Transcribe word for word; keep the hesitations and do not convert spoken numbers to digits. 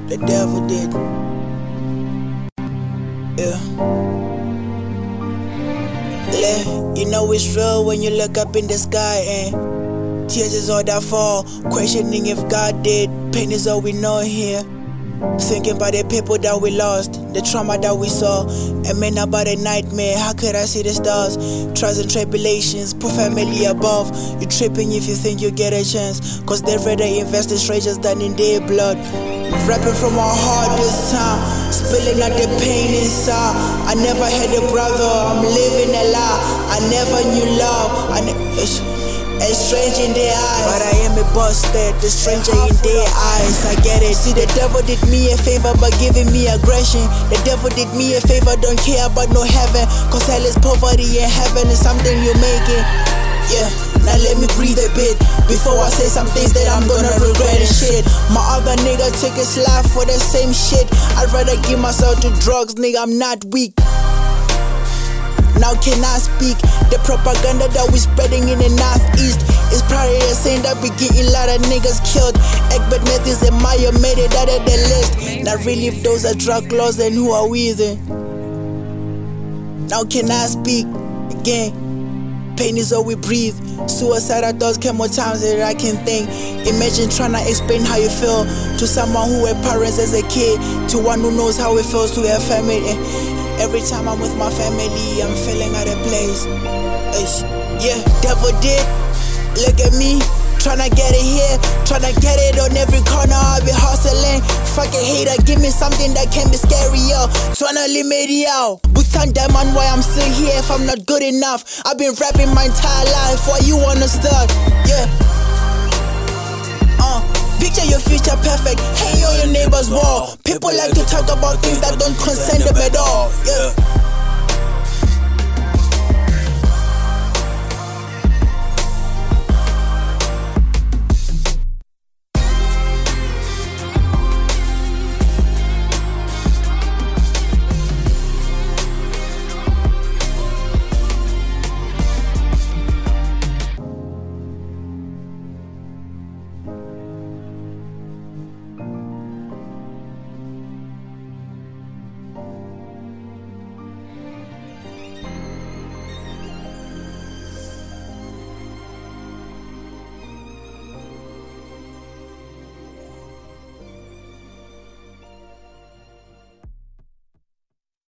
the devil did. Yeah. Yeah, you know it's real when you look up in the sky and tears is all that fall. Questioning if God did. Pain is all we know here. Thinking about the people that we lost, the trauma that we saw, and man about a nightmare. How could I see the stars? Trials and tribulations, put family above. You tripping if you think you get a chance, cause they'd rather invest in strangers than in their blood. Rapping from my heart this time, spilling out the pain inside. I never had a brother, I'm living a lie. I never knew love, I ne- a stranger in their eyes, but I am a busted, the stranger in their eyes. I get it. See, the devil did me a favor by giving me aggression. The devil did me a favor, don't care about no heaven, cause hell is poverty and heaven is something you make it. Yeah, now let me breathe a bit before I say some things that I'm gonna regret and shit. My other nigga took his life for the same shit. I'd rather give myself to drugs, nigga, I'm not weak. Now can I speak? The propaganda that we spreading in the northeast is probably the same that be getting a lot of niggas killed. Egbert Matthews and Maya made it out of the list. Now really if those are drug laws, then who are we then? Now can I speak? Again, pain is all we breathe. Suicidal thoughts came more times than I can think. Imagine trying to explain how you feel to someone who had parents as a kid, to one who knows how it feels to have family. Every time I'm with my family, I'm feeling out of place. Ish. Yeah, devil did. Look at me, tryna get it here, tryna get it on every corner. I be hustling. Fucking hater, give me something that can be scary, yo. Tryna limit it out. Butan diamond, why I'm still here if I'm not good enough? I've been rapping my entire life. Why you wanna start? Yeah. Uh. Picture your future perfect, hang on your neighbor's wall. People like to talk about things that don't concern them at all. Yeah.